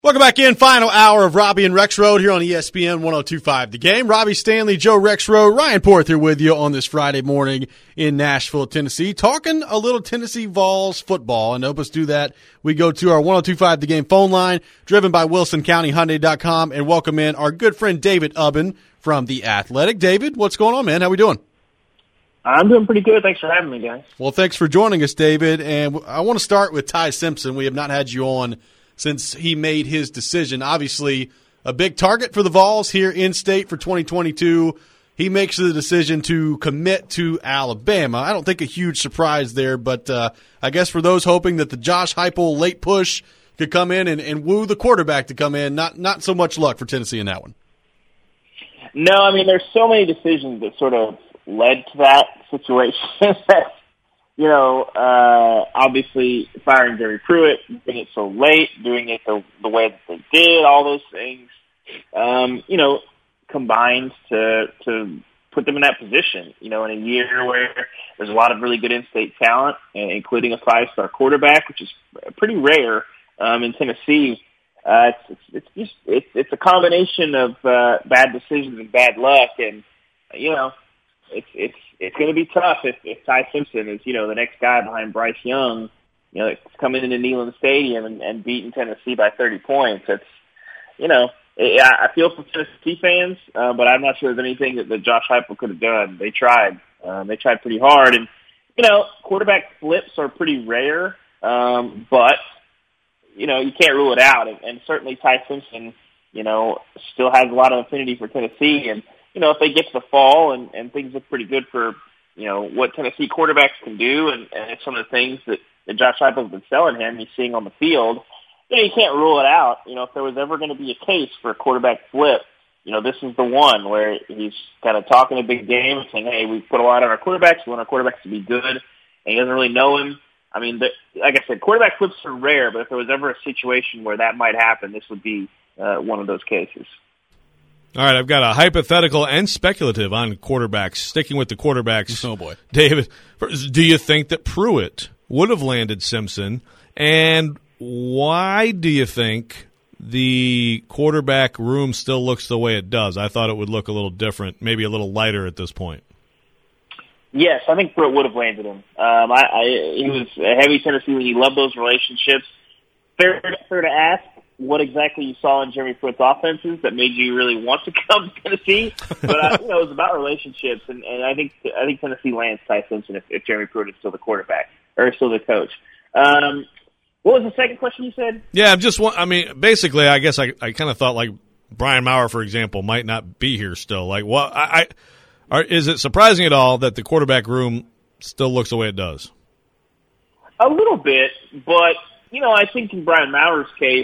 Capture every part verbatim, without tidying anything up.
Welcome back in. Final hour of Robbie and Rex Road here on E S P N one oh two point five The Game. Robbie Stanley, Joe Rex Road, Ryan Porth here with you on this Friday morning in Nashville, Tennessee. Talking a little Tennessee Vols football. And to help us do that, we go to our one oh two point five The Game phone line, driven by Wilson County Hyundai dot com, and welcome in our good friend David Ubben from The Athletic. David, what's going on, man? How we doing? I'm doing pretty good. Thanks for having me, guys. Well, thanks for joining us, David. And I want to start with Ty Simpson. We have not had you on since he made his decision. Obviously, a big target for the Vols here in state for twenty twenty-two. He makes the decision to commit to Alabama. I don't think a huge surprise there, but uh, I guess for those hoping that the Josh Heupel late push could come in and, and woo the quarterback to come in, not not so much luck for Tennessee in that one. No, I mean, there's so many decisions that sort of led to that situation that, you know, uh, obviously firing Jerry Pruitt, doing it so late, doing it the, the way that they did, all those things, um, you know, combined to to put them in that position, you know, in a year where there's a lot of really good in-state talent, including a five-star quarterback, which is pretty rare um, in Tennessee. Uh, it's, it's, it's just it's, it's a combination of uh, bad decisions and bad luck, and, you know, it's it's it's going to be tough if, if Ty Simpson is, you know, the next guy behind Bryce Young, you know, coming into Neyland Stadium and, and beating Tennessee by thirty points. It's, you know, it, I feel for Tennessee fans, uh, but I'm not sure there's anything that, that Josh Heupel could have done. They tried. Um, they tried pretty hard. And, you know, quarterback flips are pretty rare, um, but, you know, you can't rule it out. And, and certainly Ty Simpson, you know, still has a lot of affinity for Tennessee. And, you know, if they get to the fall and, and things look pretty good for, you know, what Tennessee quarterbacks can do and, and some of the things that, that Josh Heupel has been selling him, he's seeing on the field, you know, you can't rule it out. You know, if there was ever going to be a case for a quarterback flip, you know, this is the one where he's kind of talking a big game and saying, hey, we put a lot on our quarterbacks. We want our quarterbacks to be good. And he doesn't really know him. I mean, the, like I said, quarterback flips are rare, but if there was ever a situation where that might happen, this would be uh, one of those cases. All right, I've got a hypothetical and speculative on quarterbacks. Sticking with the quarterbacks. Oh, boy. David, do you think that Pruitt would have landed Simpson? And why do you think the quarterback room still looks the way it does? I thought it would look a little different, maybe a little lighter at this point. Yes, I think Pruitt would have landed him. Um, I, I, he was a heavy Tennessee when you love those relationships. Fair, fair to ask what exactly you saw in Jeremy Pruitt's offenses that made you really want to come to Tennessee. But, uh, you know, it was about relationships, and, and I think I think Tennessee lands Ty Simpson if, if Jeremy Pruitt is still the quarterback or still the coach. Um, what was the second question you said? Yeah, I'm just – I mean, basically, I guess I, I kind of thought, like, Brian Maurer, for example, might not be here still. Like, what? I, I are, is it surprising at all that the quarterback room still looks the way it does? A little bit, but, you know, I think in Brian Maurer's case,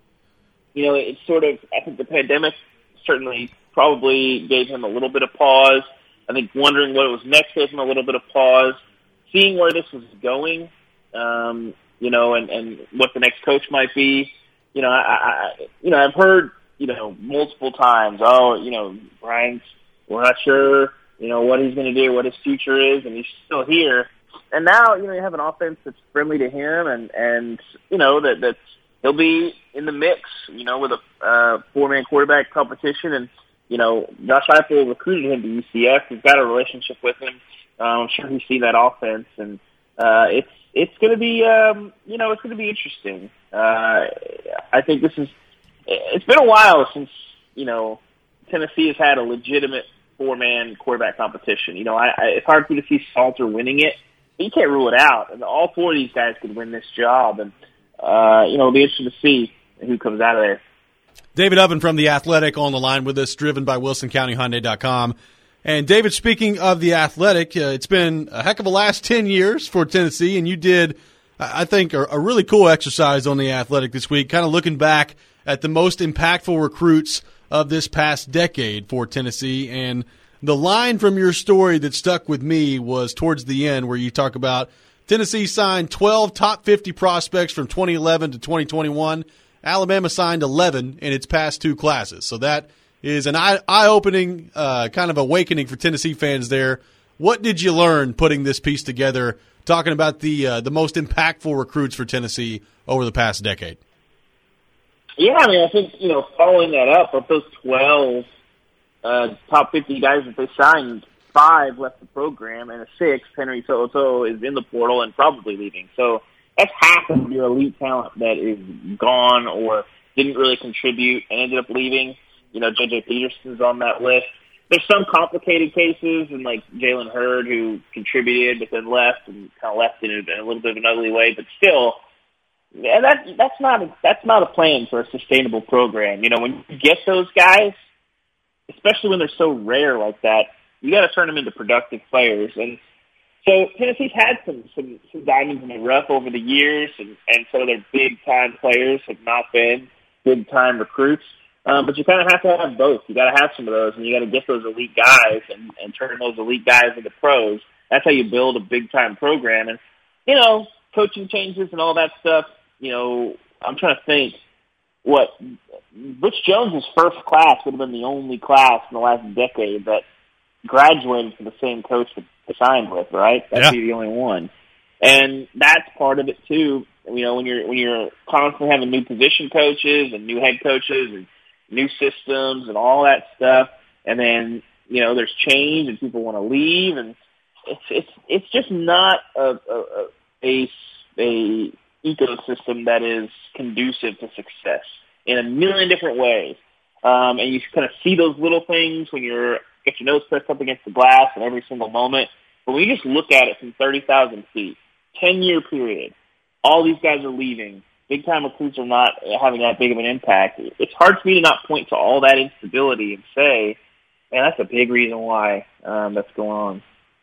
you know, it's sort of, I think the pandemic certainly probably gave him a little bit of pause. I think wondering what was next gave him a little bit of pause. Seeing where this was going, um, you know, and, and what the next coach might be, you know, I, I, you know, I've heard, you know, multiple times, oh, you know, Brian's, we're not sure, you know, what he's going to do, what his future is, and he's still here. And now, you know, you have an offense that's friendly to him and, and you know, that that's, he'll be in the mix, you know, with a uh, four-man quarterback competition. And, you know, Josh Heupel recruited him to U C F. He's got a relationship with him. Uh, I'm sure he's seen that offense. And uh, it's it's going to be, um, you know, it's going to be interesting. Uh, I think this is – it's been a while since, you know, Tennessee has had a legitimate four-man quarterback competition. You know, I, I, it's hard for me to see Salter winning it, but you can't rule it out. And all four of these guys could win this job. And, Uh, you know, it'll be interesting to see who comes out of there. David Ubben from The Athletic on the line with us, driven by Wilson County Hyundai dot com. And, David, speaking of The Athletic, uh, it's been a heck of a last ten years for Tennessee, and you did, I think, a, a really cool exercise on The Athletic this week, kind of looking back at the most impactful recruits of this past decade for Tennessee. And the line from your story that stuck with me was towards the end where you talk about Tennessee signed twelve top fifty prospects from twenty eleven to twenty twenty-one. Alabama signed eleven in its past two classes. So that is an eye- eye-opening uh, kind of awakening for Tennessee fans there. What did you learn putting this piece together, talking about the uh, the most impactful recruits for Tennessee over the past decade? Yeah, I mean, I think, you know, following that up, of those twelve uh, top fifty guys that they signed, five left the program, and a sixth, Henry To'oTo'o, is in the portal and probably leaving. So that's half of your elite talent that is gone or didn't really contribute and ended up leaving. You know, J J Peterson's on that list. There's some complicated cases, and like Jalen Hurd, who contributed but then left and kind of left in a, in a little bit of an ugly way. But still, yeah, that that's not a, that's not a plan for a sustainable program. You know, when you get those guys, especially when they're so rare like that, you got to turn them into productive players. And so Tennessee's had some some, some diamonds in the rough over the years, and, and some of their big time players have not been big time recruits. Um, but you kind of have to have both. You got to have some of those, and you got to get those elite guys and, and turn those elite guys into pros. That's how you build a big-time program. And, you know, coaching changes and all that stuff, you know, I'm trying to think what Butch Jones's first class would have been the only class in the last decade that graduated from the same coach that they signed with, right? That'd yeah. be the only one. And that's part of it, too. You know, when you're when you're constantly having new position coaches and new head coaches and new systems and all that stuff, and then, you know, there's change and people want to leave, and it's it's it's just not a a, a, a ecosystem that is conducive to success in a million different ways. Um, and you kind of see those little things when you're get your nose pressed up against the glass in every single moment. But when you just look at it from thirty thousand feet, ten-year period, all these guys are leaving. Big-time recruits are not having that big of an impact. It's hard for me to not point to all that instability and say, man, that's a big reason why um, that's going on.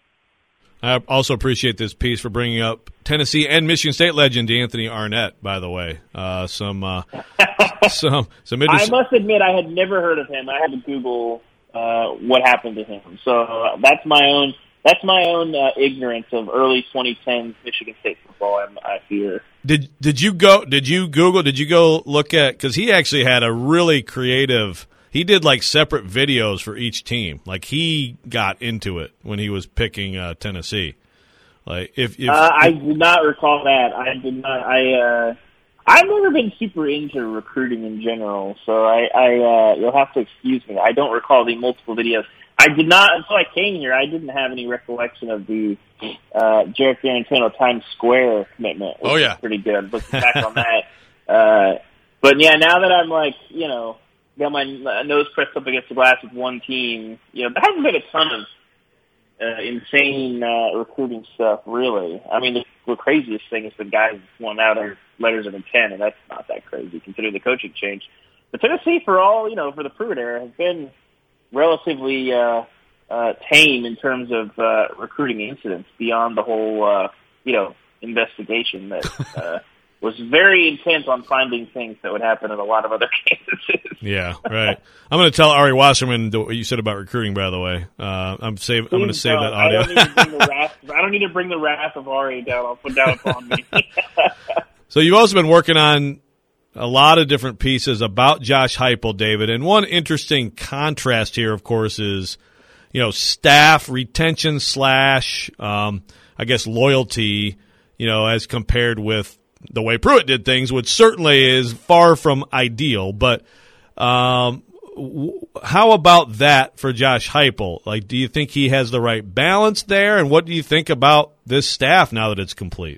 I also appreciate this piece for bringing up Tennessee and Michigan State legend Anthony Arnett, by the way. Uh, some, uh, some, some I must admit I had never heard of him. I had to Google uh, what happened to him. So uh, that's my own That's my own uh, ignorance of early twenty tens Michigan State football. I'm, I fear. Did did you go? Did you Google? Did you go look at? Because he actually had a really creative. He did like separate videos for each team. Like he got into it when he was picking uh, Tennessee. Like if, if uh, I did not recall that. I did not. I uh, I've never been super into recruiting in general, so I, I uh, you'll have to excuse me. I don't recall the multiple videos. I did not, until I came here, I didn't have any recollection of the uh, Jarrett Guarantano Times Square commitment, which oh, yeah. was pretty good. Looking back on that. Uh, but, yeah, now that I'm, like, you know, got my nose pressed up against the glass with one team, you know, there hasn't been a ton of uh, insane uh, recruiting stuff, really. I mean, the, the craziest thing is the guys won out their letters of intent, and that's not that crazy, considering the coaching change. But Tennessee, for all, you know, for the Pruitt era, has been relatively uh, uh, tame in terms of uh, recruiting incidents beyond the whole, uh, you know, investigation that uh, was very intent on finding things that would happen in a lot of other cases. Yeah, right. I'm going to tell Ari Wasserman what you said about recruiting. By the way, uh, I'm save. I'm going to save that audio. I don't, need to bring the wrath, I don't need to bring the wrath of Ari down. I'll put down upon me. So you've also been working on a lot of different pieces about Josh Heupel, David. And one interesting contrast here, of course, is, you know, staff retention slash, um, I guess, loyalty, you know, as compared with the way Pruitt did things, which certainly is far from ideal. But um, w- how about that for Josh Heupel? Like, do you think he has the right balance there? And what do you think about this staff now that it's complete?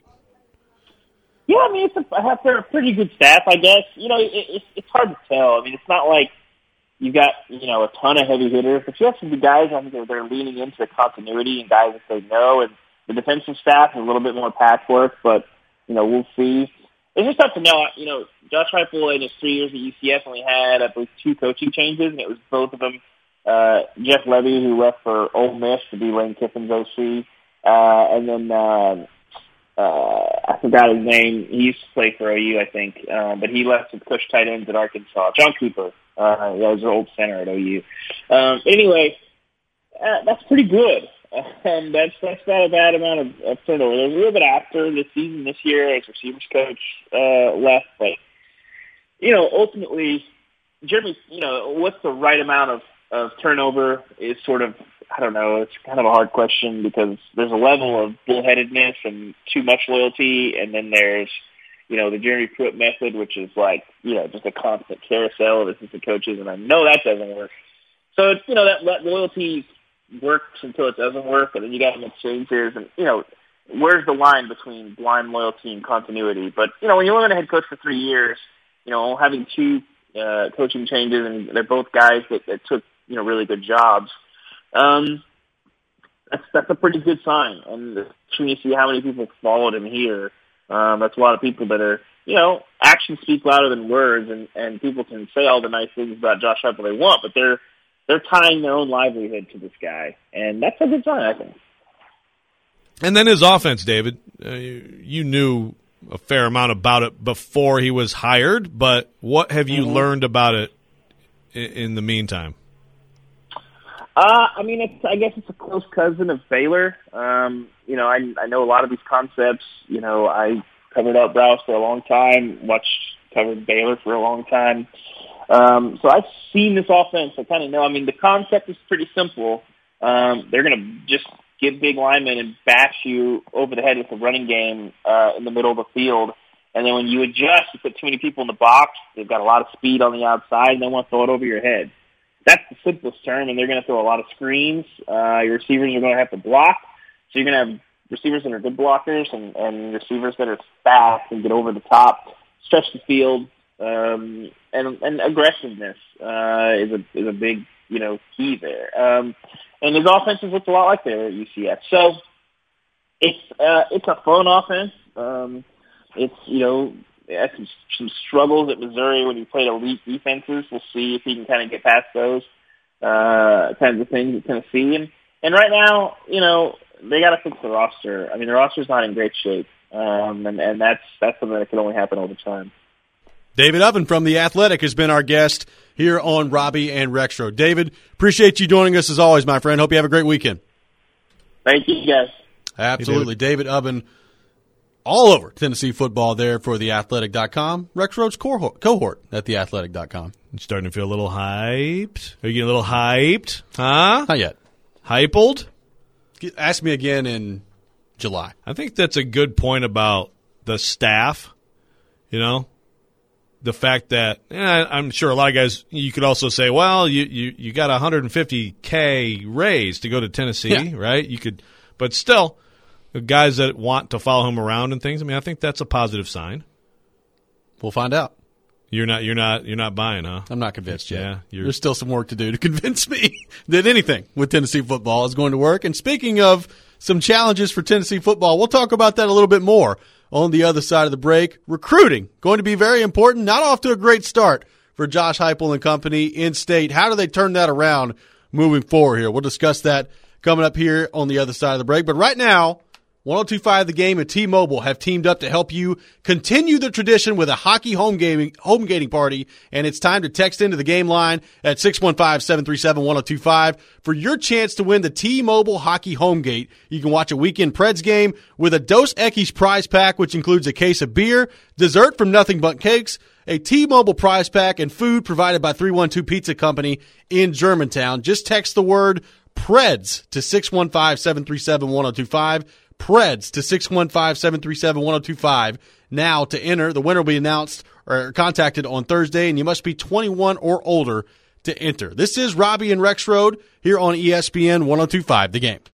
Yeah, I mean, it's a, they're a pretty good staff, I guess. You know, it, it's it's hard to tell. I mean, it's not like you've got, you know, a ton of heavy hitters, but you have some good guys. I think they're, they're leaning into the continuity and guys that they know. And the defensive staff is a little bit more patchwork, but, you know, we'll see. It's just tough to know. You know, Josh Heupel in his three years at U C F only had, I believe, two coaching changes, and it was both of them. Uh, Jeff Levy, who left for Ole Miss to be Lane Kiffin's O C, uh, and then uh, uh, I forgot his name. He used to play for O U, I think, uh, but he left to coach tight ends at Arkansas. John Cooper, uh, that was their old center at O U. Um, anyway, uh, that's pretty good. And that's that's not a bad amount of, of turnover. There's a little bit after the season this year as receivers coach uh, left, but you know, ultimately, Jeremy, you know, what's the right amount of, of turnover is sort of, I don't know, it's kind of a hard question because there's a level of bullheadedness and too much loyalty, and then there's you know, the Jeremy Pruitt method, which is like, you know, just a constant carousel of assistant coaches, and I know that doesn't work. So, it's, you know, that loyalty works until it doesn't work, and then you got to make changes, and, you know, where's the line between blind loyalty and continuity? But, you know, when you're a head coach for three years, you know, having two uh, coaching changes, and they're both guys that, that took, you know, really good jobs, um, that's, that's a pretty good sign. And when you see how many people followed him here, um, that's a lot of people that are, you know, actions speak louder than words, and, and people can say all the nice things about Josh Heupel they want, but they're, they're tying their own livelihood to this guy. And that's a good sign, I think. And then his offense, David, uh, you, you knew a fair amount about it before he was hired, but what have you mm-hmm. learned about it in, in the meantime? Uh, I mean, it's, I guess it's a close cousin of Baylor. Um, you know, I, I know a lot of these concepts. You know, I covered up Browse for a long time, watched, covered Baylor for a long time. Um, so I've seen this offense. I kind of know. I mean, the concept is pretty simple. Um, they're going to just get big linemen and bash you over the head with a running game uh, in the middle of the field. And then when you adjust, you put too many people in the box. They've got a lot of speed on the outside, and they want to throw it over your head. That's the simplest term, and they're going to throw a lot of screens. Uh, your receivers are going to have to block. So you're going to have receivers that are good blockers and, and receivers that are fast and get over the top, stretch the field, um, and, and aggressiveness uh, is a is a big you know key there. Um, and his offenses looked a lot like there at U C F. So it's uh, it's a fun offense. Um, it's you know. Had some, some struggles at Missouri when he played elite defenses. We'll see if he can kind of get past those uh, kinds of things at Tennessee. And, and right now, you know, they got to fix the roster. I mean, the roster's not in great shape, um, and, and that's that's something that can only happen over time. David Oven from The Athletic has been our guest here on Robbie and Rexroad. David, appreciate you joining us as always, my friend. Hope you have a great weekend. Thank you, guys. Absolutely. Hey, David Oven, all over Tennessee football there for the athletic dot com. Rexroad's cohort at the athletic dot com. You starting to feel a little hyped? Are you getting a little hyped? Huh? Not yet. Hypled? Ask me again in July. I think that's a good point about the staff. You know, the fact that eh, I'm sure a lot of guys, you could also say, well, you, you, you got a one hundred fifty K raise to go to Tennessee, yeah. right? You could, but still, the guys that want to follow him around and things, I mean, I think that's a positive sign. We'll find out. You're not, you're not, you're not buying, huh? I'm not convinced yet. Yeah, you're... There's still some work to do to convince me that anything with Tennessee football is going to work. And speaking of some challenges for Tennessee football, we'll talk about that a little bit more on the other side of the break. Recruiting going to be very important. Not off to a great start for Josh Heupel and company in state. How do they turn that around moving forward here? We'll discuss that coming up here on the other side of the break. But right now, one oh two point five The Game and T-Mobile have teamed up to help you continue the tradition with a hockey home gaming home gating party, and it's time to text into the game line at six one five, seven three seven, one oh two five for your chance to win the T-Mobile Hockey Home Gate. You can watch a weekend Preds game with a Dos Equis prize pack, which includes a case of beer, dessert from Nothing But Cakes, a T-Mobile prize pack, and food provided by three one two Pizza Company in Germantown. Just text the word Preds to six one five, seven three seven, one oh two five. Preds to six one five, seven three seven, one oh two five now to enter. The winner will be announced or contacted on Thursday, and you must be twenty-one or older to enter. This is Robbie and Rexroad here on E S P N one oh two point five The Game.